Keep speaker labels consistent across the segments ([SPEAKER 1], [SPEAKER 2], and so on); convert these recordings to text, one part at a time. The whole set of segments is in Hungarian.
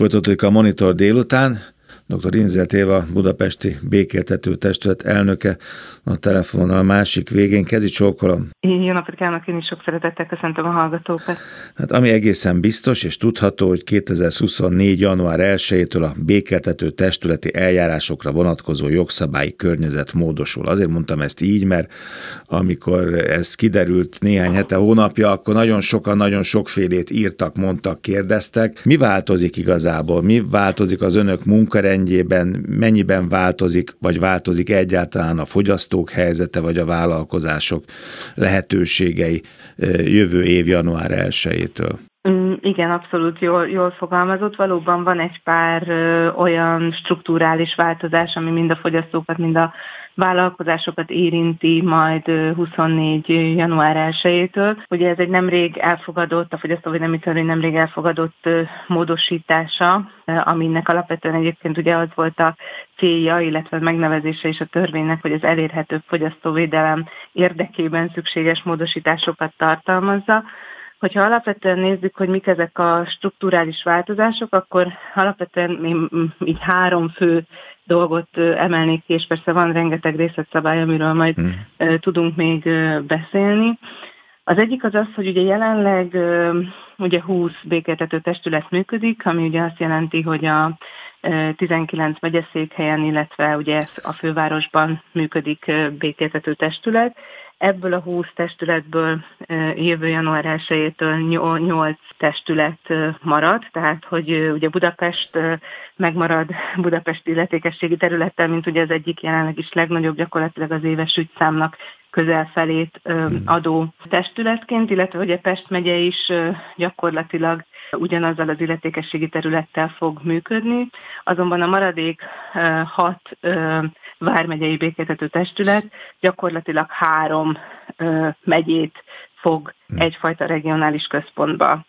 [SPEAKER 1] Folytatódik a Monitor délután. Dr. Inzelt Éva, budapesti békéltető testület elnöke, a telefonon a másik végén. Kezi csókolom.
[SPEAKER 2] Jó napot kívánok, én is sok szeretettel köszöntöm a hallgatókat.
[SPEAKER 1] Hát ami egészen biztos és tudható, hogy 2024. január 1-től a békéltető testületi eljárásokra vonatkozó jogszabályi környezet módosul. Azért mondtam ezt így, mert amikor ez kiderült néhány hete, hónapja, akkor nagyon sokan nagyon sokfélét írtak, mondtak, kérdeztek. Mi változik igazából? Mi változik az önök munkarendjében? Mennyiben változik, vagy változik egyáltalán a fogyasztók helyzete, vagy a vállalkozások lehetőségei jövő év január 1-től?
[SPEAKER 2] Igen, abszolút jól fogalmazott. Valóban van egy pár olyan strukturális változás, ami mind a fogyasztókat, mind a vállalkozásokat érinti majd 24. január 1-től. Ugye ez egy nemrég elfogadott, a fogyasztóvédelmi törvény nemrég elfogadott módosítása, aminek alapvetően egyébként ugye az volt a célja, illetve megnevezése is a törvénynek, hogy az elérhető fogyasztóvédelem érdekében szükséges módosításokat tartalmazza. Hogyha alapvetően nézzük, hogy mik ezek a strukturális változások, akkor alapvetően én így 3 fő dolgot emelnék ki, és persze van rengeteg részletszabály, amiről majd tudunk még beszélni. Az egyik az, hogy ugye jelenleg ugye 20 békéltető testület működik, ami ugye azt jelenti, hogy a 19 megyeszékhelyen, illetve ugye a fővárosban működik békéltető testület. Ebből a 20 testületből jövő január 1-től 8 testület marad, tehát hogy ugye Budapest megmarad Budapest illetékességi területtel, mint ugye az egyik jelenleg is legnagyobb, gyakorlatilag az éves ügyszámnak közel felét adó testületként, illetve ugye Pest megye is gyakorlatilag ugyanazzal az illetékességi területtel fog működni, azonban a maradék 6 vármegyei békéltető testület gyakorlatilag 3 megyét fog egyfajta regionális központba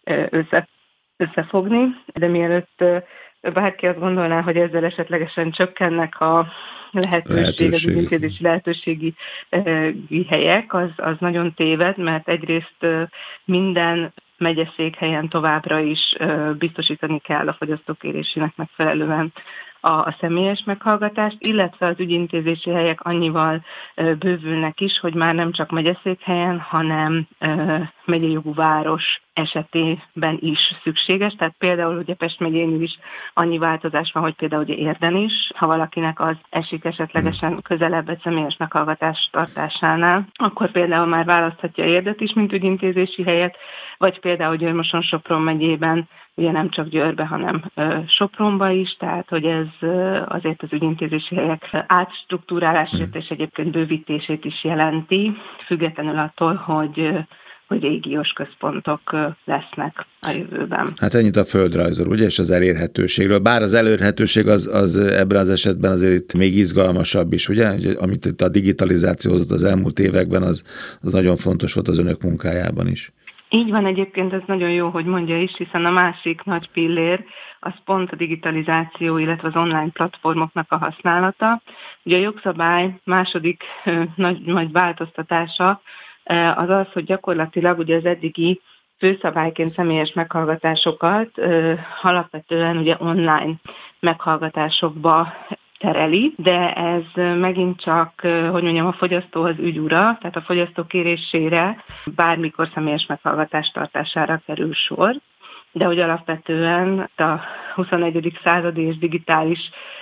[SPEAKER 2] összefogni, de mielőtt bárki azt gondolná, hogy ezzel esetlegesen csökkennek a az ügyintézési lehetőségi helyek, az nagyon téved, mert egyrészt minden megyeszékhelyen továbbra is biztosítani kell a fogyasztók kérésének megfelelően a személyes meghallgatást, illetve az ügyintézési helyek annyival bővülnek is, hogy már nem csak megyeszékhelyen, hanem megyei jogú város esetében is szükséges. Tehát például ugye Pest megyén is annyi változás van, hogy például ugye Érden is, ha valakinek az esik esetlegesen közelebb egy személyes meghallgatás tartásánál, akkor például már választhatja Érdet is, mint ügyintézési helyet, vagy például Győr-Moson-Sopron megyében ugye nem csak Győrbe, hanem Sopronba is, tehát hogy ez azért az ügyintézési helyek átstruktúrálását és egyébként bővítését is jelenti, függetlenül attól, hogy régiós központok lesznek a jövőben.
[SPEAKER 1] Hát ennyit a földrajzról, ugye, és az elérhetőségről. Bár az elérhetőség az ebben az esetben azért itt még izgalmasabb is, ugye? Amit itt a digitalizáció hozott az elmúlt években, az nagyon fontos volt az önök munkájában is.
[SPEAKER 2] Így van, egyébként ez nagyon jó, hogy mondja is, hiszen a másik nagy pillér az pont a digitalizáció, illetve az online platformoknak a használata. Ugye a jogszabály második nagy változtatása az, hogy gyakorlatilag ugye az eddigi főszabályként személyes meghallgatásokat alapvetően ugye online meghallgatásokba tereli, de ez megint csak, hogy mondjam, a fogyasztó az ügyura, tehát a fogyasztó kérésére bármikor személyes meghallgatás tartására kerül sor, de hogy alapvetően a 21. századi és digitális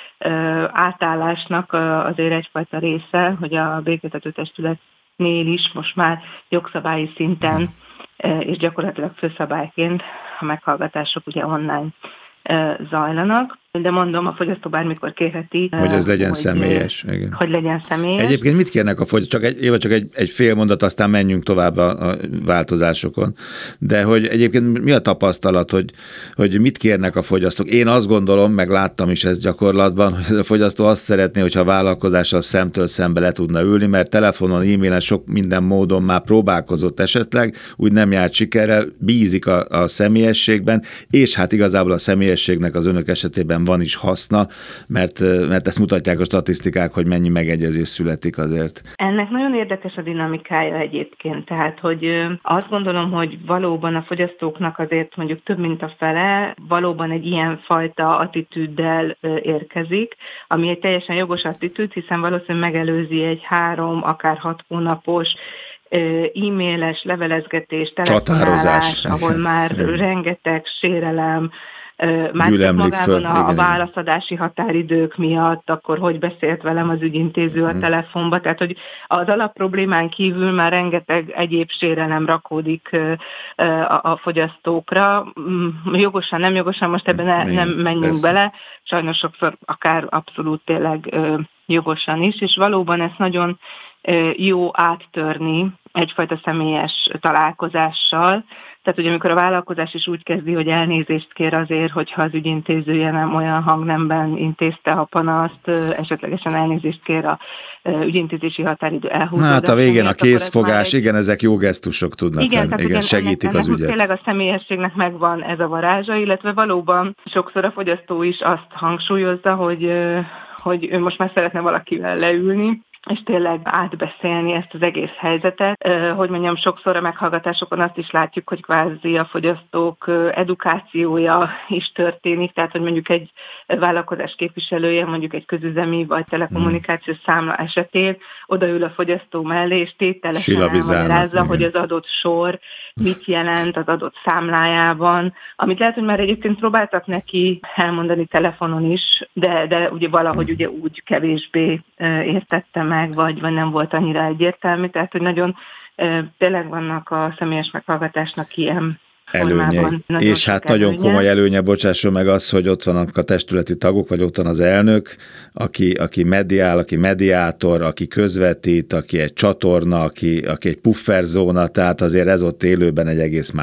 [SPEAKER 2] átállásnak azért egyfajta része, hogy a békéltető testületnél is most már jogszabályi szinten és gyakorlatilag főszabályként a meghallgatások ugye online zajlanak, de mondom, a fogyasztó bármikor kérheti,
[SPEAKER 1] hogy ez legyen személyes. Igen.
[SPEAKER 2] Hogy legyen személyes.
[SPEAKER 1] Egyébként mit kérnek a fogyasztók? Csak egy fél mondat, aztán menjünk tovább a változásokon. De hogy egyébként mi a tapasztalat, hogy mit kérnek a fogyasztók? Én azt gondolom, meg láttam is ezt gyakorlatban, hogy a fogyasztó azt szeretné, hogyha a vállalkozással szemtől szembe le tudna ülni, mert telefonon, e-mailen sok minden módon már próbálkozott esetleg, úgy nem járt sikerrel, bízik a személyességben, és hát igazából a személyességnek az önök esetében ebben van is haszna, mert ezt mutatják a statisztikák, hogy mennyi megegyezés születik azért.
[SPEAKER 2] Ennek nagyon érdekes a dinamikája egyébként, tehát hogy azt gondolom, hogy valóban a fogyasztóknak azért mondjuk több mint a fele valóban egy ilyen fajta attitűddel érkezik, ami egy teljesen jogos attitűd, hiszen valószínűleg megelőzi egy 3, akár 6 hónapos e-mailes levelezgetés, telefonálás, ahol már rengeteg sérelem, már magában a válaszadási határidők miatt, akkor hogy beszélt velem az ügyintéző a telefonba, tehát hogy az alapproblémán kívül már rengeteg egyéb sérelem rakódik a fogyasztókra. Jogosan, nem jogosan, most ebben nem menjünk bele, sajnos sokszor akár abszolút tényleg jogosan is, és valóban ez nagyon jó áttörni egyfajta személyes találkozással. Tehát, hogy amikor a vállalkozás is úgy kezdi, hogy elnézést kér azért, hogyha az ügyintézője nem olyan hangnemben intézte a panaszt, esetlegesen elnézést kér a ügyintézési határidő elhúzódása.
[SPEAKER 1] Hát a végén a készfogás, igen, ezek jó gesztusok tudnak lenni, igen, segítik
[SPEAKER 2] ennek
[SPEAKER 1] az ügyet.
[SPEAKER 2] Tényleg a személyességnek megvan ez a varázsa, illetve valóban sokszor a fogyasztó is azt hangsúlyozza, hogy ő most már szeretne valakivel leülni, és tényleg átbeszélni ezt az egész helyzetet. Hogy mondjam, sokszor a meghallgatásokon azt is látjuk, hogy kvázi a fogyasztók edukációja is történik, tehát hogy mondjuk egy vállalkozás képviselője, mondjuk egy közüzemi vagy telekommunikációs számla esetén odaül a fogyasztó mellé, és tételesen elmagyarázza, hogy az adott sor mit jelent az adott számlájában, amit lehet, hogy már egyébként próbáltak neki elmondani telefonon is, de ugye valahogy ugye úgy kevésbé értettem meg, vagy nem volt annyira egyértelmű, tehát hogy nagyon tényleg vannak a személyes meghallgatásnak ilyen
[SPEAKER 1] előnyei. És hát nagyon komoly előnye, bocsásson meg az, hogy ott vannak a testületi tagok, vagy ott van az elnök, aki mediál, aki mediátor, aki közvetít, aki egy csatorna, aki egy pufferzóna, tehát azért ez ott élőben egy egész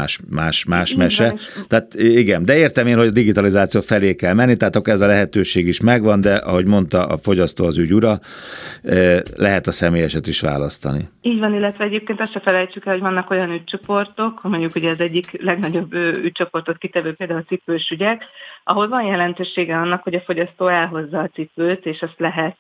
[SPEAKER 1] más mese. Tehát igen, de értem én, hogy a digitalizáció felé kell menni, tehát akkor ez a lehetőség is megvan, de ahogy mondta a fogyasztó az ügy ura, lehet a személyeset is választani.
[SPEAKER 2] Így van, illetve egyébként azt se felejtsük el, hogy vannak olyan ügycsoportok, mondjuk ugye az egyik legnagyobb ügycsoportot kitevő például a cipős ügyek, ahol van jelentősége annak, hogy a fogyasztó elhozza a cipőt, és azt lehet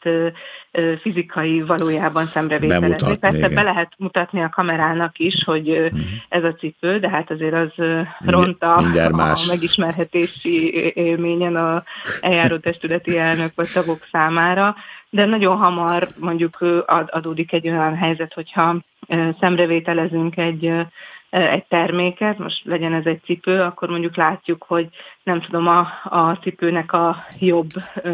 [SPEAKER 2] fizikai valójában szemrevételezni. Persze be lehet mutatni a kamerának is, hogy ez a cipő, de hát azért az ront a megismerhetési élményen a eljáró testületi elnök vagy tagok számára, de nagyon hamar mondjuk adódik egy olyan helyzet, hogyha szemrevételezünk egy terméket, most legyen ez egy cipő, akkor mondjuk látjuk, hogy nem tudom, a cipőnek a jobb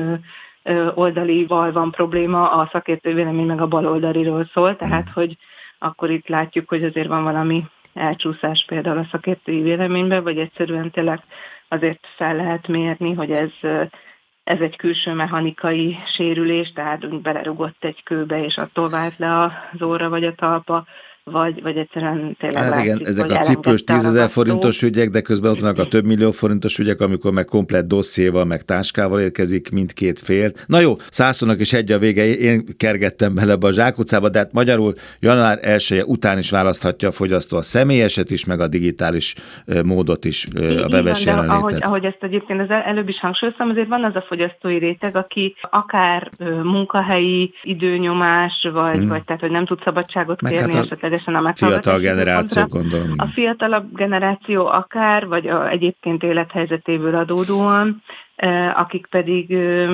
[SPEAKER 2] oldalival van probléma, a szakértő vélemény meg a bal oldaliról szól, tehát hogy akkor itt látjuk, hogy azért van valami elcsúszás például a szakértői véleményben, vagy egyszerűen tényleg azért fel lehet mérni, hogy ez egy külső mechanikai sérülés, tehát belerugott egy kőbe, és attól vált le az orra vagy a talpa, vagy egyszerűen tényleg
[SPEAKER 1] hát
[SPEAKER 2] látszik,
[SPEAKER 1] igen, ezek a cipős 10 000 forintos ügyek, de közben ott vannak a több millió forintos ügyek, amikor meg komplett dossziéval, meg táskával érkezik mindkét fél. Na jó, Szászónak is egy a vége, én kergettem bele a zsákutcába, de hát magyarul január 1-e után is választhatja a fogyasztó a személyeset is, meg a digitális módot is, a webes jelenlétet.
[SPEAKER 2] Ahogy ezt egyébként az előbb is hangsúlyoztam, azért van az a fogyasztói réteg, aki akár munkahelyi időnyomás, vagy tehát, hogy nem tud szabadságot kérni, esetleg a
[SPEAKER 1] fiatal generáció, gondolom.
[SPEAKER 2] A fiatalabb generáció akár, vagy egyébként élethelyzetéből adódóan, akik pedig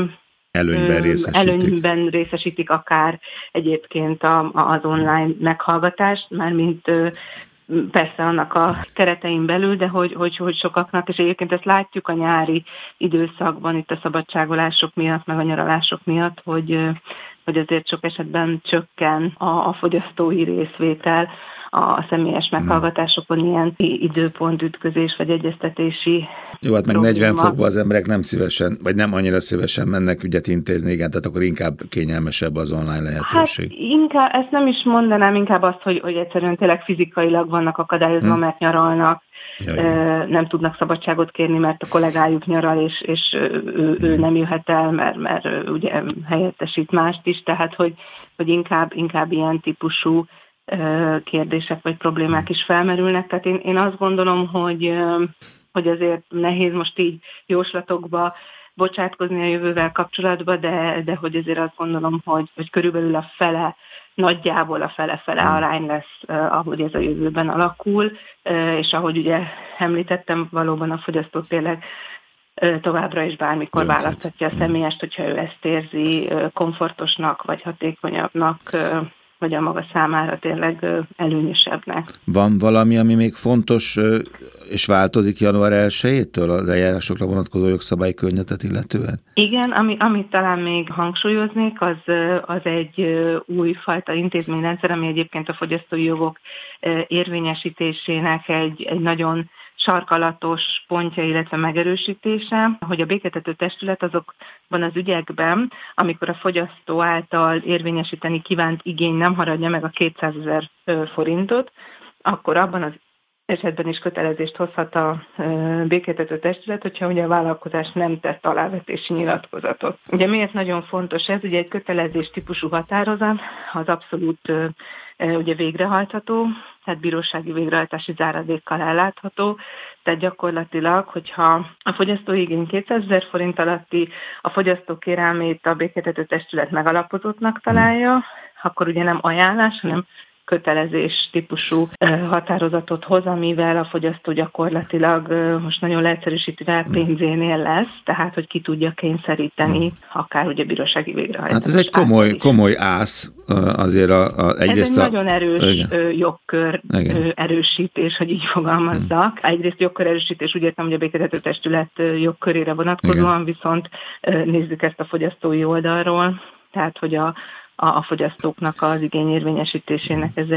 [SPEAKER 2] előnyben részesítik akár egyébként az online meghallgatást, mármint persze annak a keretein belül, de hogy sokaknak, és egyébként ezt látjuk a nyári időszakban, itt a szabadságolások miatt, meg a nyaralások miatt, hogy azért sok esetben csökken a fogyasztói részvétel a személyes meghallgatásokon, ilyen időpontütközés vagy egyeztetési
[SPEAKER 1] jó, hát meg probléma. 40 fokban az emberek nem szívesen, vagy nem annyira szívesen mennek ügyet intézni, igen, tehát akkor inkább kényelmesebb az online lehetőség.
[SPEAKER 2] Hát inkább, ezt nem is mondanám, inkább azt, hogy egyszerűen tényleg fizikailag vannak akadályozva, mert nyaralnak, nem tudnak szabadságot kérni, mert a kollégájuk nyaral, és ő nem jöhet el, mert ugye helyettesít mást is, tehát hogy inkább ilyen típusú kérdések vagy problémák is felmerülnek. Tehát én azt gondolom, hogy azért nehéz most így jóslatokba bocsátkozni a jövővel kapcsolatban, de hogy azért azt gondolom, hogy körülbelül a fele, nagyjából a fele-fele arány lesz, ahogy ez a jövőben alakul, és ahogy ugye említettem, valóban a fogyasztó tényleg továbbra is bármikor választhatja a személyest, hogyha ő ezt érzi komfortosnak, vagy hatékonyabbnak, vagy a maga számára tényleg előnyösebbnek.
[SPEAKER 1] Van valami, ami még fontos és változik január 1-től az eljárásokra vonatkozó jogszabályi környezetet illetően?
[SPEAKER 2] Igen, amit talán még hangsúlyoznék, az egy újfajta intézményrendszer, ami egyébként a fogyasztói jogok érvényesítésének egy nagyon sarkalatos pontja, illetve megerősítése, hogy a békéltető testület azokban az ügyekben, amikor a fogyasztó által érvényesíteni kívánt igény nem haradja meg a 200 000 forintot, akkor abban az esetben is kötelezést hozhat a békéltető testület, hogyha ugye a vállalkozás nem tett alávetési nyilatkozatot. Ugye miért nagyon fontos ez? Ugye egy kötelezés típusú határozat az abszolút ugye végrehajtható, tehát bírósági végrehajtási záradékkal ellátható, tehát gyakorlatilag, hogyha a fogyasztói igény 200 000 forint alatti, a fogyasztó kérelmét a békéltető testület megalapozottnak találja, akkor ugye nem ajánlás, hanem kötelezés típusú határozatot hoz, amivel a fogyasztó gyakorlatilag most nagyon leegyszerűsítve pénzénél lesz, tehát hogy ki tudja kényszeríteni akár ugye bírósági végrehajtás.
[SPEAKER 1] Hát ez egy komoly ász azért egyrészt.
[SPEAKER 2] Ez egy nagyon erős jogkör erősítés, hogy így fogalmazzak. Egyrészt jogkör erősítés, úgy értem, hogy a békéltető testület jogkörére vonatkozóan, viszont nézzük ezt a fogyasztói oldalról, tehát hogy a fogyasztóknak az igényérvényesítésének ez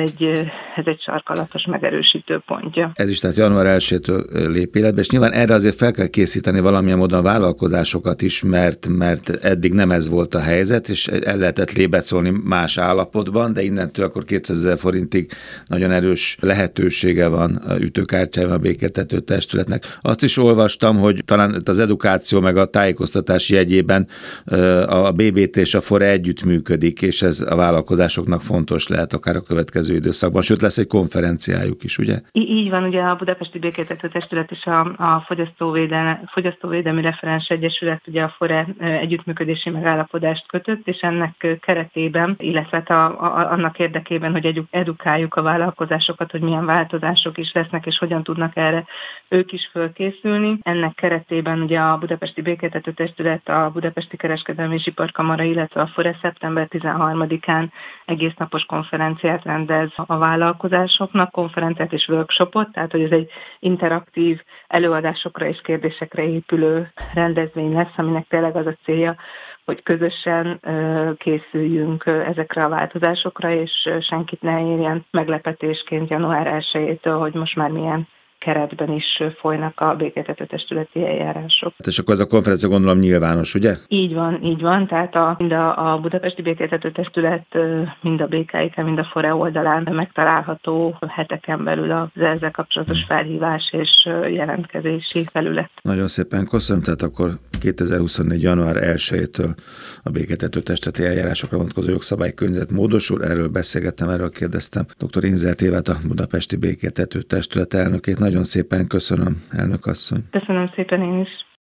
[SPEAKER 2] egy sarkalatos megerősítő pontja.
[SPEAKER 1] Ez is tehát január 1-től lép életbe, és nyilván erre azért fel kell készíteni valamilyen módon a vállalkozásokat is, mert eddig nem ez volt a helyzet, és el lehetett lébecolni más állapotban, de innentől akkor 200 000 forintig nagyon erős lehetősége van ütőkártyájában a békéltető testületnek. Azt is olvastam, hogy talán az edukáció meg a tájékoztatás jegyében a BBT és a FORE együttműködik, és ez a vállalkozásoknak fontos lehet akár a következő időszakban, sőt lesz egy konferenciájuk is, ugye?
[SPEAKER 2] Így van, ugye a Budapesti Békéltető Testület és a Fogyasztóvédelmi Referens Egyesület ugye a FORE együttműködési megállapodást kötött, és ennek keretében, illetve annak érdekében, hogy edukáljuk a vállalkozásokat, hogy milyen változások is lesznek, és hogyan tudnak erre ők is fölkészülni. Ennek keretében ugye a Budapesti Békéltető Testület, a Budapesti Kereskedelmi és Iparkamara, illetve a FORE szeptember 13-án egésznapos konferenciát rendez a vállalkozásoknak, konferenciát és workshopot, tehát hogy ez egy interaktív előadásokra és kérdésekre épülő rendezvény lesz, aminek tényleg az a célja, hogy közösen készüljünk ezekre a változásokra, és senkit ne érjen meglepetésként január 1-től, hogy most már milyen keretben is folynak a békéltető testületi eljárások.
[SPEAKER 1] És akkor ez a konferencia gondolom nyilvános, ugye?
[SPEAKER 2] Így van, tehát mind a Budapesti Békéltető Testület, mind a BKIK, mind a FORE oldalán megtalálható heteken belül az ezzel kapcsolatos felhívás és jelentkezési felület.
[SPEAKER 1] Nagyon szépen köszönöm, tehát akkor 2024. január 1-től a békéltető testületi eljárásokra vonatkozó jogszabálykörnyezet módosul, erről beszélgettem, erről kérdeztem dr. Inzelt Évát, a Budapesti Békéltető Testület elnökét. Nagyon szépen köszönöm, elnök asszony.
[SPEAKER 2] Köszönöm szépen én is.